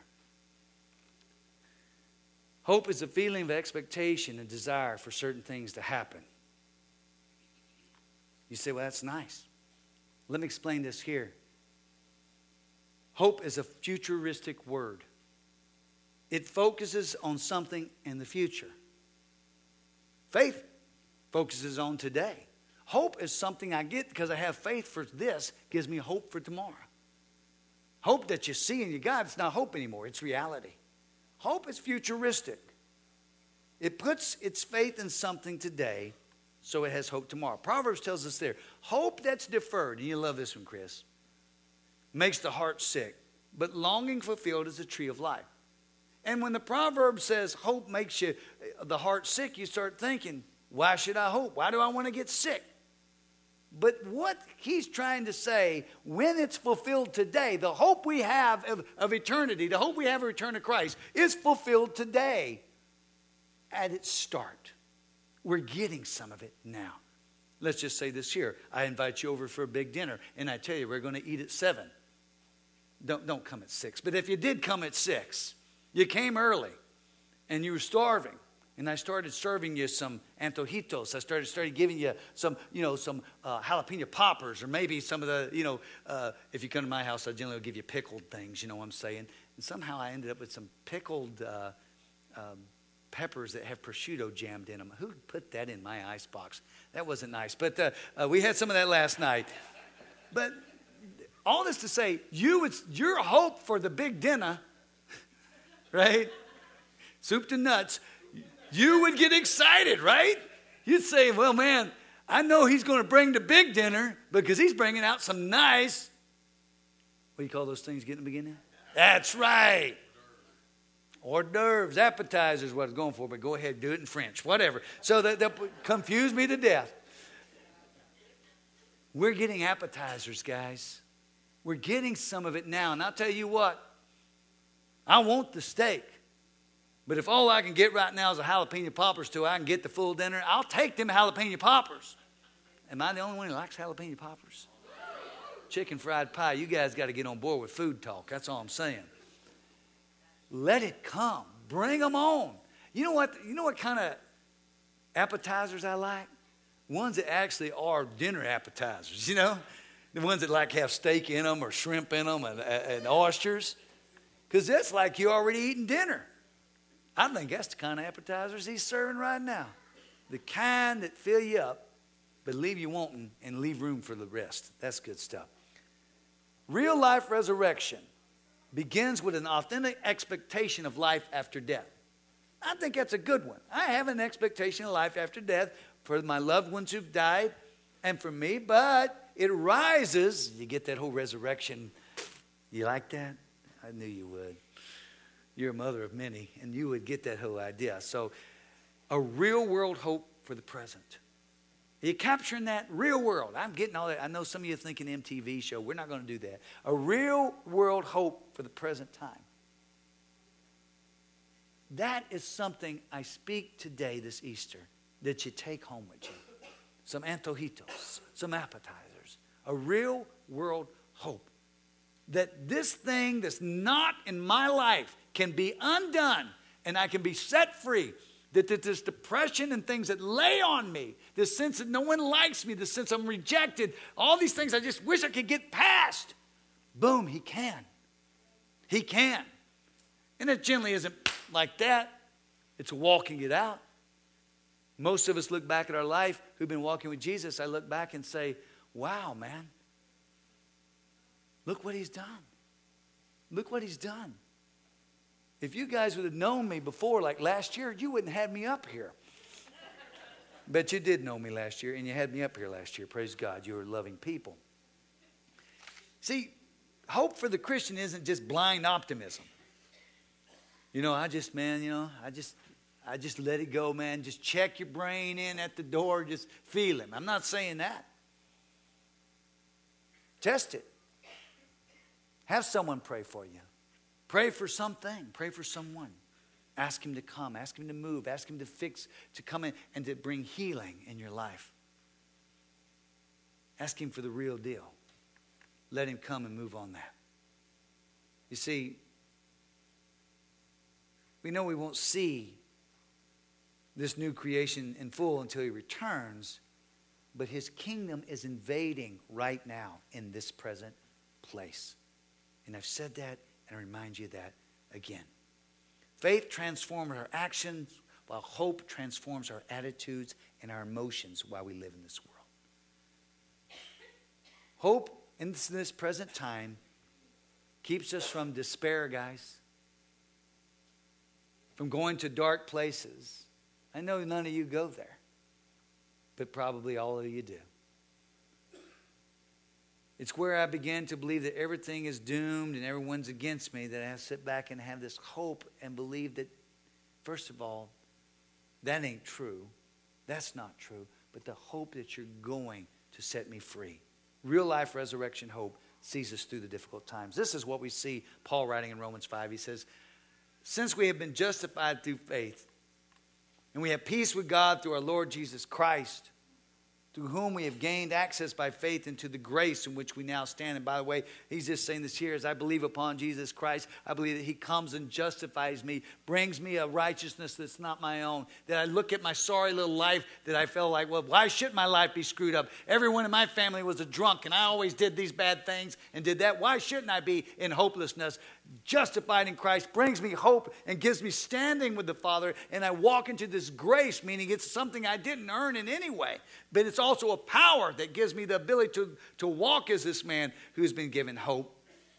Hope is a feeling of expectation and desire for certain things to happen. You say, well, that's nice. Let me explain this here. Hope is a futuristic word. It focuses on something in the future. Faith focuses on today. Hope is something I get because I have faith for this, gives me hope for tomorrow. Hope that you see in your God, it's not hope anymore, it's reality. Hope is futuristic. It puts its faith in something today so it has hope tomorrow. Proverbs tells us there, hope that's deferred, and you love this one, Chris, makes the heart sick, but longing fulfilled is a tree of life. And when the proverb says hope makes the heart sick, you start thinking, why should I hope? Why do I want to get sick? But what he's trying to say, when it's fulfilled today, the hope we have of eternity, the hope we have of return to Christ, is fulfilled today at its start. We're getting some of it now. Let's just say this here. I invite you over for a big dinner, and I tell you, we're going to eat at 7. Don't come at 6. But if you did come at 6, you came early, and you were starving, and I started serving you some antojitos. I started giving you some jalapeno poppers, or maybe some of the, if you come to my house, I generally will give you pickled things, you know what I'm saying. And somehow I ended up with some pickled peppers that have prosciutto jammed in them. Who put that in my icebox? That wasn't nice. But we had some of that last night. But all this to say, your hope for the big dinner, right? Soup to nuts. You would get excited, right? You'd say, well, man, I know he's going to bring the big dinner because he's bringing out some nice, what do you call those things getting the beginning? That's right. Hors d'oeuvres, appetizers, what I was going for, but go ahead, do it in French, whatever. So that confused me to death. We're getting appetizers, guys. We're getting some of it now. And I'll tell you what, I want the steak. But if all I can get right now is a jalapeno poppers till I can get the full dinner, I'll take them jalapeno poppers. Am I the only one who likes jalapeno poppers? Chicken fried pie. You guys got to get on board with food talk. That's all I'm saying. Let it come. Bring them on. You know what kind of appetizers I like? Ones that actually are dinner appetizers, you know? The ones that like have steak in them or shrimp in them and oysters. Because that's like you're already eating dinner. I think that's the kind of appetizers he's serving right now. The kind that fill you up, but leave you wanting and leave room for the rest. That's good stuff. Real life resurrection begins with an authentic expectation of life after death. I think that's a good one. I have an expectation of life after death for my loved ones who've died and for me, but it rises. You get that whole resurrection. You like that? I knew you would. You're a mother of many, and you would get that whole idea. So a real world hope for the present. Are you capturing that? Real world. I'm getting all that. I know some of you are thinking MTV show. We're not going to do that. A real world hope for the present time. That is something I speak today, this Easter, that you take home with you. Some antojitos, some appetizers. A real world hope. That this thing that's not in my life can be undone and I can be set free that this depression and things that lay on me, this sense that no one likes me, this sense I'm rejected, all these things I just wish I could get past. Boom, he can. He can. And it generally isn't like that. It's walking it out. Most of us look back at our life who've been walking with Jesus. I look back and say, wow, man. Look what he's done. Look what he's done. If you guys would have known me before, like last year, you wouldn't have me up here. But you did know me last year, and you had me up here last year. Praise God, you were loving people. See, hope for the Christian isn't just blind optimism. I just let it go, man. Just check your brain in at the door. Just feel him. I'm not saying that. Test it. Have someone pray for you. Pray for something. Pray for someone. Ask him to come. Ask him to move. Ask him to fix, to come in and to bring healing in your life. Ask him for the real deal. Let him come and move on that. You see, we know we won't see this new creation in full until he returns, but his kingdom is invading right now in this present place. And I've said that, and I remind you of that again. Faith transforms our actions, while hope transforms our attitudes and our emotions while we live in this world. Hope in this present time keeps us from despair, guys. From going to dark places. I know none of you go there, but probably all of you do. It's where I begin to believe that everything is doomed and everyone's against me, that I have to sit back and have this hope and believe that, first of all, that ain't true. That's not true. But the hope that you're going to set me free. Real life resurrection hope sees us through the difficult times. This is what we see Paul writing in Romans 5. He says, since we have been justified through faith, and we have peace with God through our Lord Jesus Christ, through whom we have gained access by faith into the grace in which we now stand. And by the way, he's just saying this here, as I believe upon Jesus Christ, I believe that he comes and justifies me, brings me a righteousness that's not my own. That I look at my sorry little life that I felt like, well, why should my life be screwed up? Everyone in my family was a drunk, and I always did these bad things and did that. Why shouldn't I be in hopelessness? Justified in Christ brings me hope and gives me standing with the Father, and I walk into this grace, meaning it's something I didn't earn in any way, but it's also a power that gives me the ability to walk as this man who's been given hope.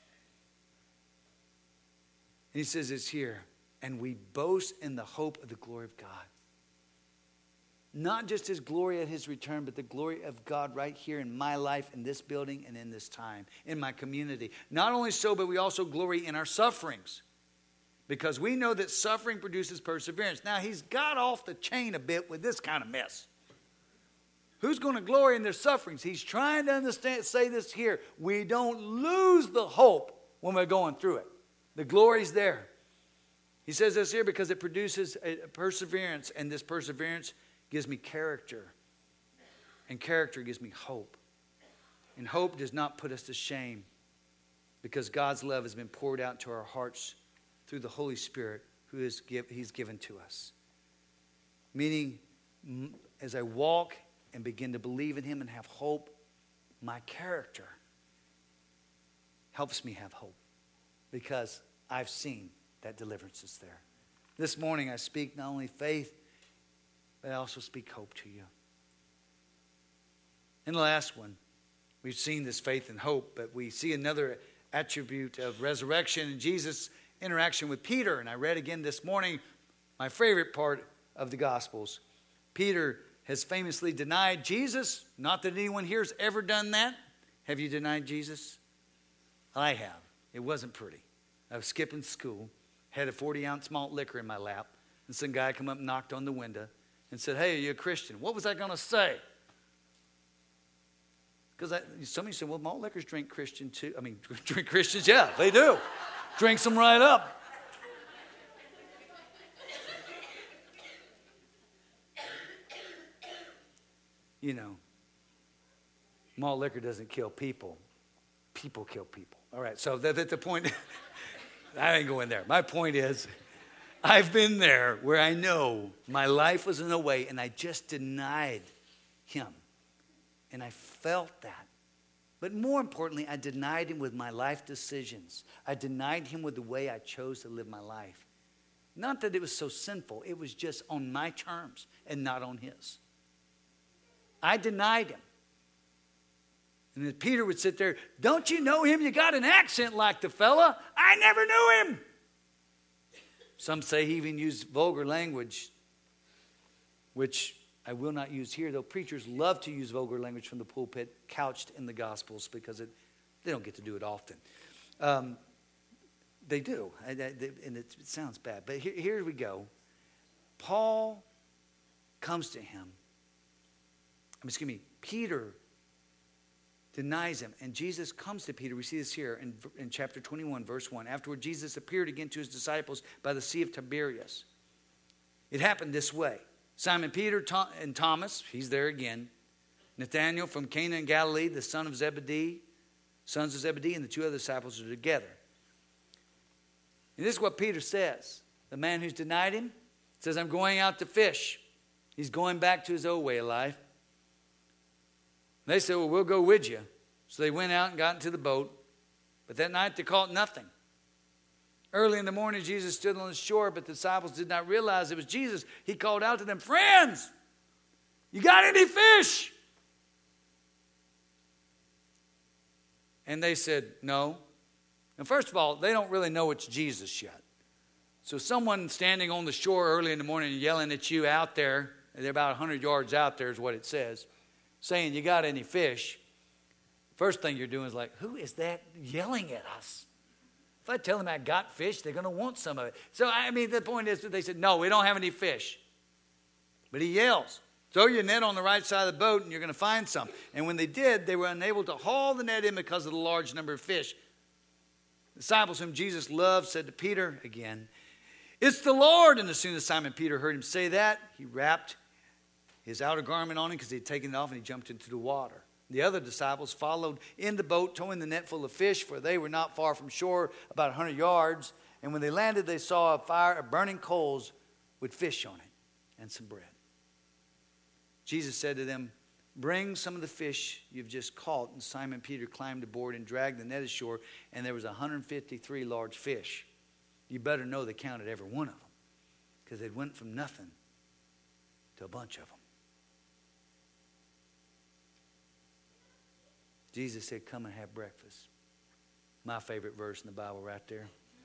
And he says it's here, and we boast in the hope of the glory of God. Not just his glory at his return, but the glory of God right here in my life, in this building, and in this time, in my community. Not only so, but we also glory in our sufferings. Because we know that suffering produces perseverance. Now, he's got off the chain a bit with this kind of mess. Who's going to glory in their sufferings? He's trying to say this here. We don't lose the hope when we're going through it. The glory's there. He says this here because it produces a perseverance, and this perseverance gives me character. And character gives me hope. And hope does not put us to shame because God's love has been poured out to our hearts through the Holy Spirit who he's given to us. Meaning, as I walk and begin to believe in him and have hope, my character helps me have hope because I've seen that deliverance is there. This morning I speak not only faith, but I also speak hope to you. And the last one, we've seen this faith and hope, but we see another attribute of resurrection in Jesus' interaction with Peter. And I read again this morning my favorite part of the Gospels. Peter has famously denied Jesus. Not that anyone here has ever done that. Have you denied Jesus? I have. It wasn't pretty. I was skipping school, had a 40-ounce malt liquor in my lap, and some guy come up and knocked on the window and said, hey, are you a Christian? What was I going to say? Because somebody said, well, malt liquors drink Christian too. I mean, drink Christians, yeah, they do. Drinks them right up. You know, malt liquor doesn't kill people. People kill people. All right, so that's the point. I ain't going there. My point is, I've been there where I know my life was in a way and I just denied him. And I felt that. But more importantly, I denied him with my life decisions. I denied him with the way I chose to live my life. Not that it was so sinful. It was just on my terms and not on his. I denied him. And then Peter would sit there, don't you know him? You got an accent like the fella. I never knew him. Some say he even used vulgar language, which I will not use here, though preachers love to use vulgar language from the pulpit couched in the Gospels because they don't get to do it often. They do, and it sounds bad. But here we go. Paul comes to him. Peter denies him. And Jesus comes to Peter. We see this here in chapter 21, verse 1. Afterward, Jesus appeared again to his disciples by the Sea of Tiberias. It happened this way. Simon Peter and Thomas, he's there again. Nathanael from Cana in Galilee, the sons of Zebedee, and the two other disciples are together. And this is what Peter says. The man who's denied him says, I'm going out to fish. He's going back to his old way of life. They said, well, we'll go with you. So they went out and got into the boat. But that night they caught nothing. Early in the morning, Jesus stood on the shore, but the disciples did not realize it was Jesus. He called out to them, friends, you got any fish? And they said, no. And first of all, they don't really know it's Jesus yet. So someone standing on the shore early in the morning and yelling at you out there, and they're about 100 yards out there is what it says, saying, you got any fish? First thing you're doing is like, who is that yelling at us? If I tell them I got fish, they're going to want some of it. So, the point is that they said, no, we don't have any fish. But he yells, throw your net on the right side of the boat and you're going to find some. And when they did, they were unable to haul the net in because of the large number of fish. The disciples whom Jesus loved said to Peter again, it's the Lord. And as soon as Simon Peter heard him say that, he wrapped his outer garment on him because he had taken it off, and he jumped into the water. The other disciples followed in the boat, towing the net full of fish, for they were not far from shore, about 100 yards. And when they landed, they saw a fire of burning coals with fish on it and some bread. Jesus said to them, bring some of the fish you've just caught. And Simon Peter climbed aboard and dragged the net ashore, and there was 153 large fish. You better know they counted every one of them, because they went from nothing to a bunch of them. Jesus said, come and have breakfast. My favorite verse in the Bible right there.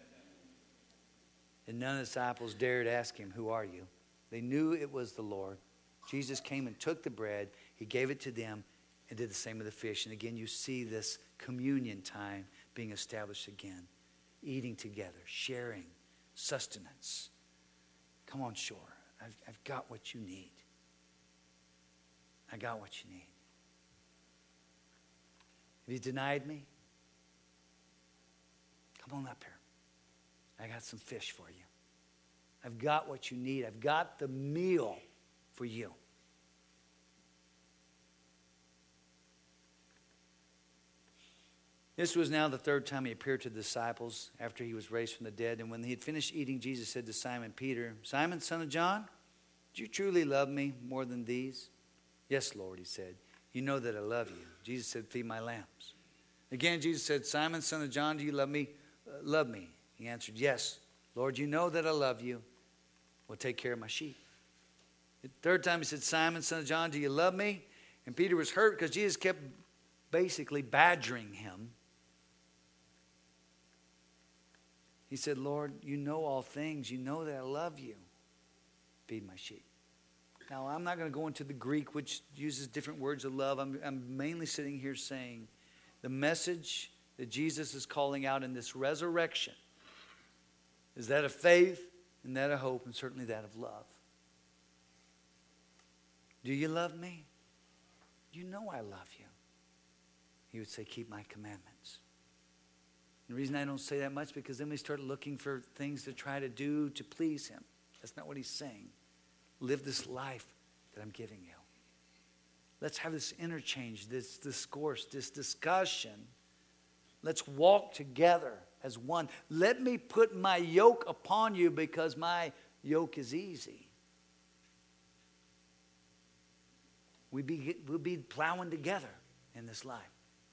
And none of the disciples dared ask him, who are you? They knew it was the Lord. Jesus came and took the bread. He gave it to them and did the same with the fish. And again, you see this communion time being established again. Eating together, sharing, sustenance. Come on shore. I've got what you need. I got what you need. Have you denied me? Come on up here. I got some fish for you. I've got what you need. I've got the meal for you. This was now the third time he appeared to the disciples after he was raised from the dead. And when he had finished eating, Jesus said to Simon Peter, Simon, son of John, do you truly love me more than these? Yes, Lord, he said. You know that I love you. Jesus said, feed my lambs. Again, Jesus said, Simon, son of John, do you love me? Love me. He answered, yes, Lord, you know that I love you. Well, take care of my sheep. The third time he said, Simon, son of John, do you love me? And Peter was hurt because Jesus kept basically badgering him. He said, Lord, you know all things. You know that I love you. Feed my sheep. Now, I'm not going to go into the Greek, which uses different words of love. I'm mainly sitting here saying the message that Jesus is calling out in this resurrection is that of faith and that of hope and certainly that of love. Do you love me? You know I love you. He would say, keep my commandments. The reason I don't say that much because then we start looking for things to try to do to please him. That's not what he's saying. Live this life that I'm giving you. Let's have this interchange, this discourse, this discussion. Let's walk together as one. Let me put my yoke upon you because my yoke is easy. We'll be plowing together in this life.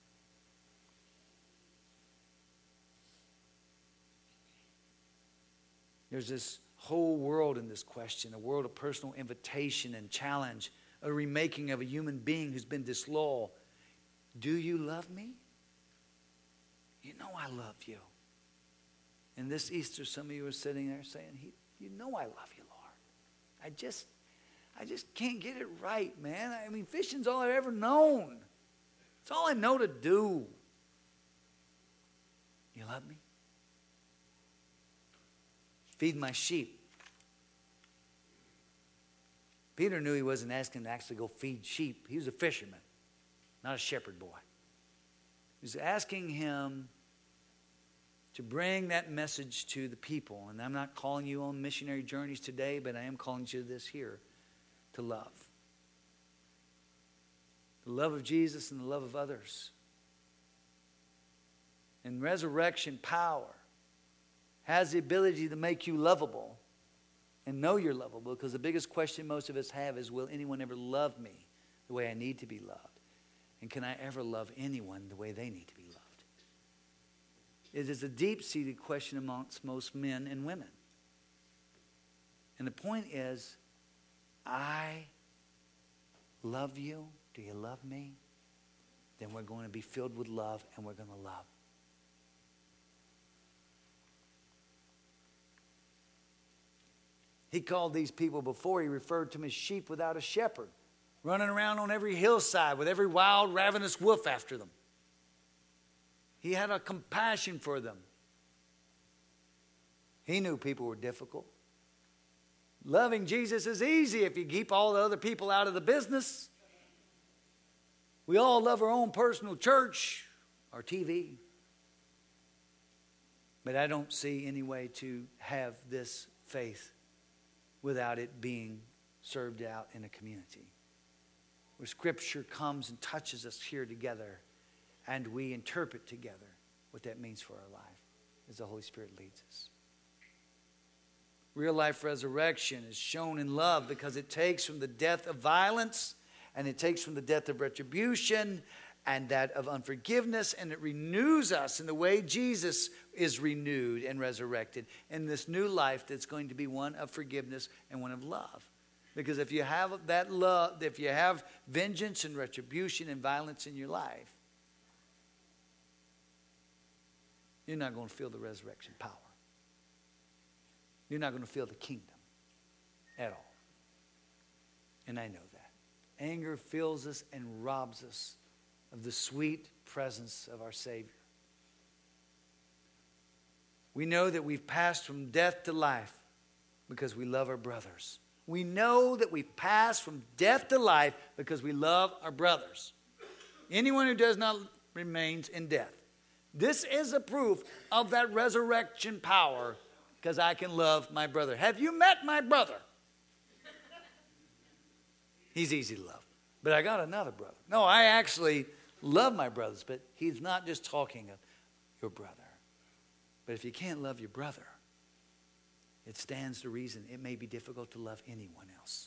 There's this whole world in this question, a world of personal invitation and challenge, a remaking of a human being who's been disloyal. Do you love me? You know I love you. And this Easter, some of you are sitting there saying, you know I love you, Lord. I just can't get it right, man. I mean, fishing's all I've ever known. It's all I know to do. You love me? Feed my sheep. Peter knew he wasn't asking to actually go feed sheep. He was a fisherman, not a shepherd boy. He was asking him to bring that message to the people. And I'm not calling you on missionary journeys today, but I am calling you to this here, to love. The love of Jesus and the love of others. And resurrection power has the ability to make you lovable and know you're lovable, because the biggest question most of us have is, will anyone ever love me the way I need to be loved? And can I ever love anyone the way they need to be loved? It is a deep-seated question amongst most men and women. And the point is, I love you. Do you love me? Then we're going to be filled with love, and we're going to love. He called these people before, he referred to them as sheep without a shepherd, running around on every hillside with every wild, ravenous wolf after them. He had a compassion for them. He knew people were difficult. Loving Jesus is easy if you keep all the other people out of the business. We all love our own personal church, our TV. But I don't see any way to have this faith without it being served out in a community where Scripture comes and touches us here together, and we interpret together what that means for our life as the Holy Spirit leads us. Real life resurrection is shown in love because it takes from the death of violence, and it takes from the death of retribution and that of unforgiveness, and it renews us in the way Jesus is renewed and resurrected in this new life that's going to be one of forgiveness and one of love. Because if you have that love, if you have vengeance and retribution and violence in your life, you're not going to feel the resurrection power. You're not going to feel the kingdom at all. And I know that. Anger fills us and robs us of the sweet presence of our Savior. We know that we've passed from death to life because we love our brothers. We know that we've passed from death to life because we love our brothers. Anyone who does not remains in death. This is a proof of that resurrection power, because I can love my brother. Have you met my brother? He's easy to love. But I got another brother. No, I actually love my brothers, but he's not just talking of your brother. But if you can't love your brother, it stands to reason it may be difficult to love anyone else.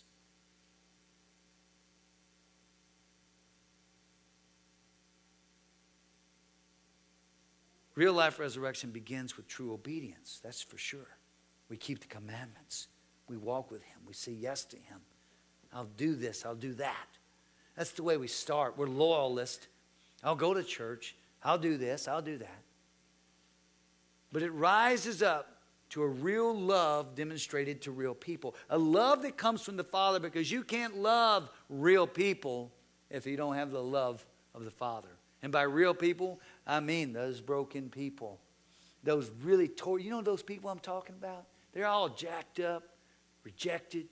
Real life resurrection begins with true obedience, that's for sure. We keep the commandments. We walk with Him. We say yes to Him. I'll do this, I'll do that. That's the way we start. We're loyalists. I'll go to church. I'll do this, I'll do that. But it rises up to a real love demonstrated to real people. A love that comes from the Father, because you can't love real people if you don't have the love of the Father. And by real people, I mean those broken people. Those really you know those people I'm talking about? They're all jacked up, rejected.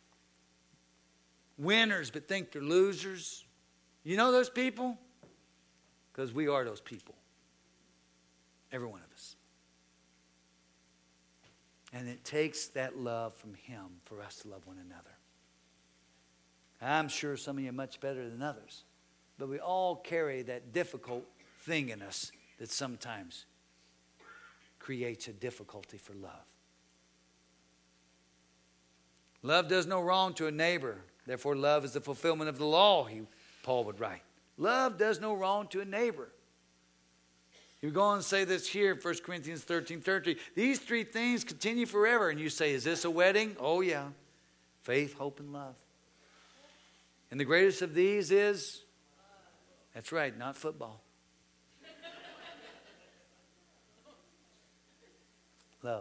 Winners but think they're losers. You know those people? Because we are those people. Every one of us. And it takes that love from Him for us to love one another. I'm sure some of you are much better than others. But we all carry that difficult thing in us that sometimes creates a difficulty for love. Love does no wrong to a neighbor. Therefore, love is the fulfillment of the law, Paul would write. Love does no wrong to a neighbor. You go and say this here, 1 Corinthians 13:30. These three things continue forever. And you say, is this a wedding? Oh, yeah. Faith, hope, and love. And the greatest of these is, that's right, not football. Love.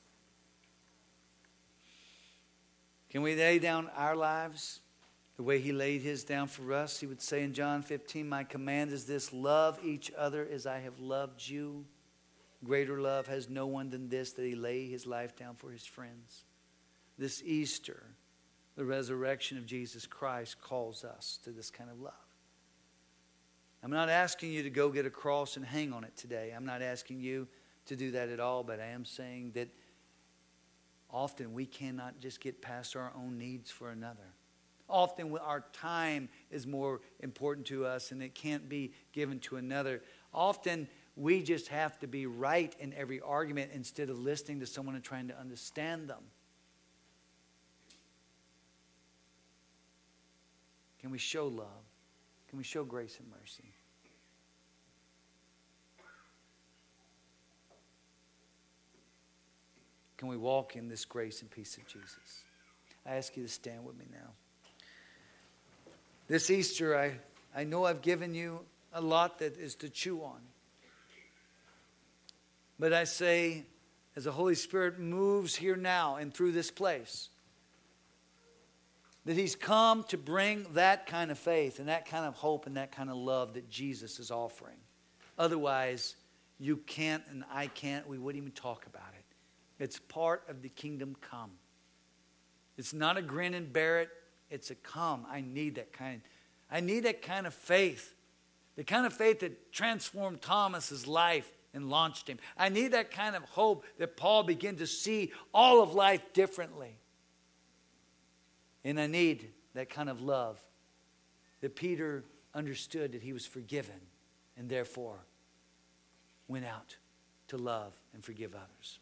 Can we lay down our lives the way he laid his down for us? He would say in John 15, my command is this, love each other as I have loved you. Greater love has no one than this, that he lay his life down for his friends. This Easter, the resurrection of Jesus Christ calls us to this kind of love. I'm not asking you to go get a cross and hang on it today. I'm not asking you to do that at all, but I am saying that often we cannot just get past our own needs for another. Often our time is more important to us and it can't be given to another. Often we just have to be right in every argument instead of listening to someone and trying to understand them. Can we show love? Can we show grace and mercy? Can we walk in this grace and peace of Jesus? I ask you to stand with me now. This Easter, I know I've given you a lot that is to chew on. But I say, as the Holy Spirit moves here now and through this place, that He's come to bring that kind of faith and that kind of hope and that kind of love that Jesus is offering. Otherwise, you can't and I can't, we wouldn't even talk about it. It's part of the kingdom come. It's not a grin and bear it. It's a come. I need that kind of faith. The kind of faith that transformed Thomas's life and launched him. I need that kind of hope that Paul began to see all of life differently. And I need that kind of love that Peter understood that he was forgiven and therefore went out to love and forgive others.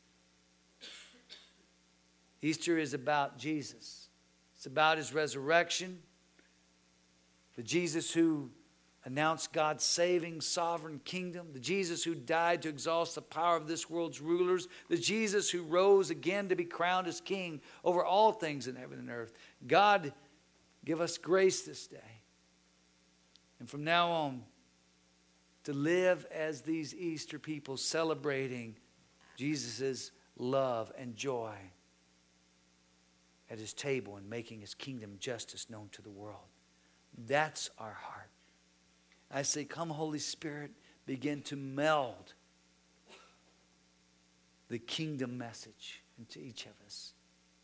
Easter is about Jesus. It's about His resurrection. The Jesus who announced God's saving sovereign kingdom. The Jesus who died to exhaust the power of this world's rulers. The Jesus who rose again to be crowned as king over all things in heaven and earth. God, give us grace this day. And from now on, to live as these Easter people celebrating Jesus' love and joy at His table and making His kingdom justice known to the world. That's our heart. I say, come Holy Spirit, begin to meld the kingdom message into each of us.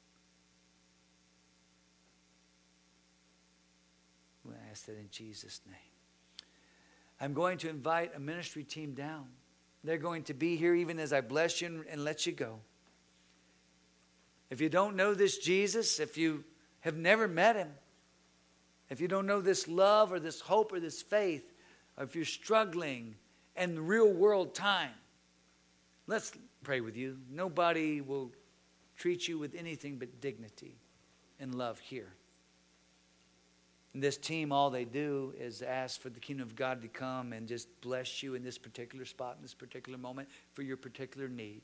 We ask that in Jesus' name. I'm going to invite a ministry team down. They're going to be here even as I bless you and let you go. If you don't know this Jesus, if you have never met Him, if you don't know this love or this hope or this faith, or if you're struggling in real world time, let's pray with you. Nobody will treat you with anything but dignity and love here. And this team, all they do is ask for the kingdom of God to come and just bless you in this particular spot, in this particular moment, for your particular need.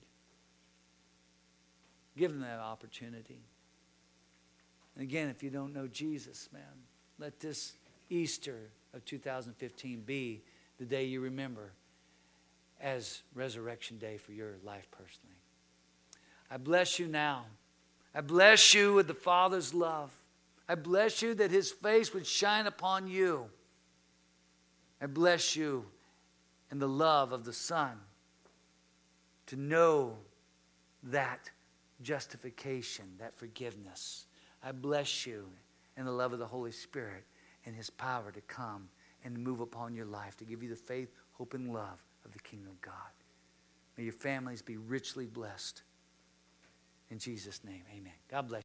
Give them that opportunity. And again, if you don't know Jesus, man, let this Easter of 2015 be the day you remember as Resurrection Day for your life personally. I bless you now. I bless you with the Father's love. I bless you that His face would shine upon you. I bless you in the love of the Son to know that justification, that forgiveness. I bless you in the love of the Holy Spirit and His power to come and move upon your life, to give you the faith, hope, and love of the kingdom of God. May your families be richly blessed. In Jesus' name, amen. God bless you.